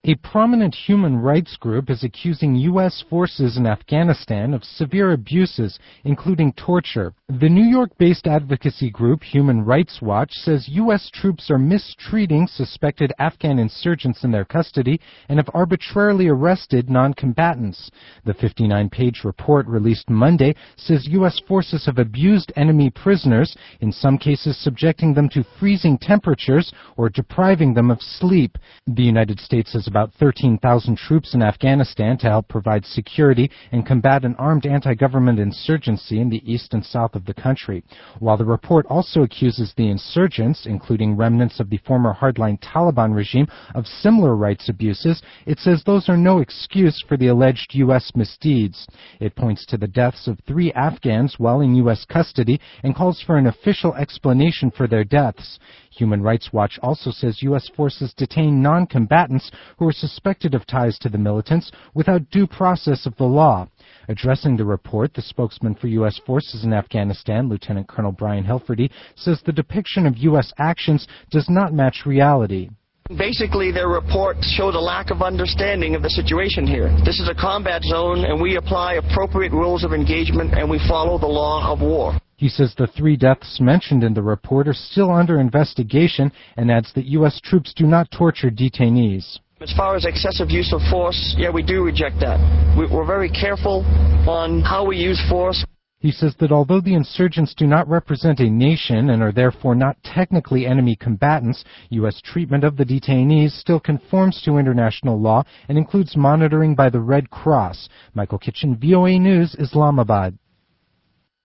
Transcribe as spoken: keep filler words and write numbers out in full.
A prominent human rights group is accusing U S forces in Afghanistan of severe abuses, including torture. The New York-based advocacy group Human Rights Watch says U S troops are mistreating suspected Afghan insurgents in their custody and have arbitrarily arrested non-combatants. The fifty-nine page report released Monday says U S forces have abused enemy prisoners, in some cases subjecting them to freezing temperatures or depriving them of sleep. The United States has about thirteen thousand troops in Afghanistan to help provide security and combat an armed anti-government insurgency in the east and south of the country. While the report also accuses the insurgents, including remnants of the former hardline Taliban regime, of similar rights abuses, it says those are no excuse for the alleged U S misdeeds. It points to the deaths of three Afghans while in U S custody and calls for an official explanation for their deaths. Human Rights Watch also says U S forces detain non-combatants who are suspected of ties to the militants without due process of the law. Addressing the report, the spokesman for U S forces in Afghanistan, Lieutenant Colonel Brian Hilferty, says the depiction of U S actions does not match reality. Basically, their report showed a lack of understanding of the situation here. This is a combat zone, and we apply appropriate rules of engagement, and we follow the law of war. He says the three deaths mentioned in the report are still under investigation and adds that U S troops do not torture detainees. As far as excessive use of force, yeah, we do reject that. We're very careful on how we use force. He says that although the insurgents do not represent a nation and are therefore not technically enemy combatants, U S treatment of the detainees still conforms to international law and includes monitoring by the Red Cross. Michael Kitchen, V O A News, Islamabad.